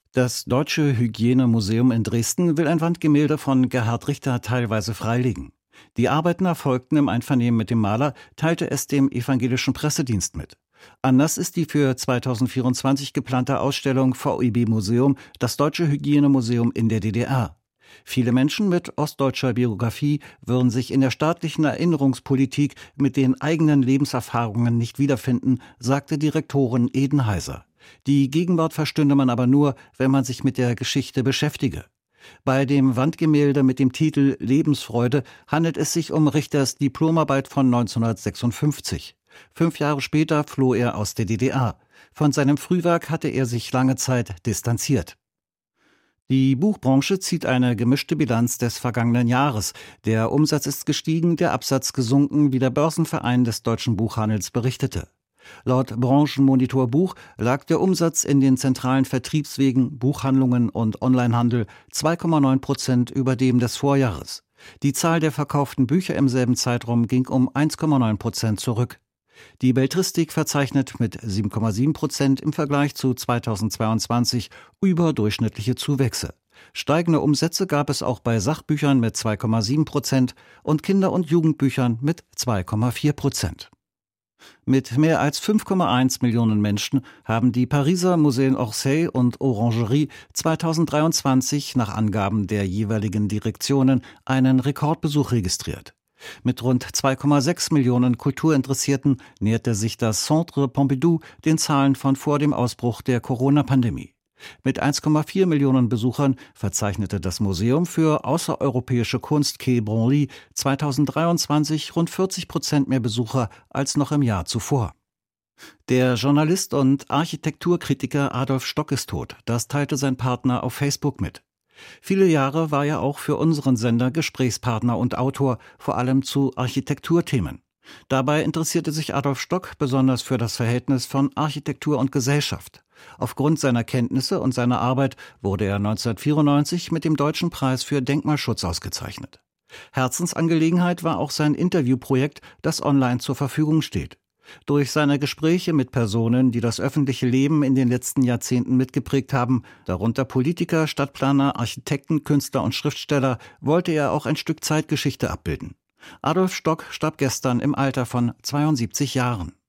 Das Deutsche Hygienemuseum in Dresden will ein Wandgemälde von Gerhard Richter teilweise freilegen. Die Arbeiten erfolgten im Einvernehmen mit dem Maler, teilte es dem evangelischen Pressedienst mit. Anders ist die für 2024 geplante Ausstellung VEB Museum, das Deutsche Hygienemuseum in der DDR. Viele Menschen mit ostdeutscher Biografie würden sich in der staatlichen Erinnerungspolitik mit den eigenen Lebenserfahrungen nicht wiederfinden, sagte Direktorin Eden Heiser. Die Gegenwart verstünde man aber nur, wenn man sich mit der Geschichte beschäftige. Bei dem Wandgemälde mit dem Titel Lebensfreude handelt es sich um Richters Diplomarbeit von 1956. 5 Jahre später floh er aus der DDR. Von seinem Frühwerk hatte er sich lange Zeit distanziert. Die Buchbranche zieht eine gemischte Bilanz des vergangenen Jahres. Der Umsatz ist gestiegen, der Absatz gesunken, wie der Börsenverein des deutschen Buchhandels berichtete. Laut Branchenmonitor Buch lag der Umsatz in den zentralen Vertriebswegen, Buchhandlungen und Onlinehandel 2,9% über dem des Vorjahres. Die Zahl der verkauften Bücher im selben Zeitraum ging um 1,9% zurück. Die Belletristik verzeichnet mit 7,7% im Vergleich zu 2022 überdurchschnittliche Zuwächse. Steigende Umsätze gab es auch bei Sachbüchern mit 2,7% und Kinder- und Jugendbüchern mit 2,4%. Mit mehr als 5,1 Millionen Menschen haben die Pariser Museen Orsay und Orangerie 2023 nach Angaben der jeweiligen Direktionen einen Rekordbesuch registriert. Mit rund 2,6 Millionen Kulturinteressierten näherte sich das Centre Pompidou den Zahlen von vor dem Ausbruch der Corona-Pandemie. Mit 1,4 Millionen Besuchern verzeichnete das Museum für außereuropäische Kunst Quai Branly 2023 rund 40% mehr Besucher als noch im Jahr zuvor. Der Journalist und Architekturkritiker Adolf Stock ist tot. Das teilte sein Partner auf Facebook mit. Viele Jahre war er auch für unseren Sender Gesprächspartner und Autor, vor allem zu Architekturthemen. Dabei interessierte sich Adolf Stock besonders für das Verhältnis von Architektur und Gesellschaft. Aufgrund seiner Kenntnisse und seiner Arbeit wurde er 1994 mit dem Deutschen Preis für Denkmalschutz ausgezeichnet. Herzensangelegenheit war auch sein Interviewprojekt, das online zur Verfügung steht. Durch seine Gespräche mit Personen, die das öffentliche Leben in den letzten Jahrzehnten mitgeprägt haben, darunter Politiker, Stadtplaner, Architekten, Künstler und Schriftsteller, wollte er auch ein Stück Zeitgeschichte abbilden. Adolf Stock starb gestern im Alter von 72 Jahren.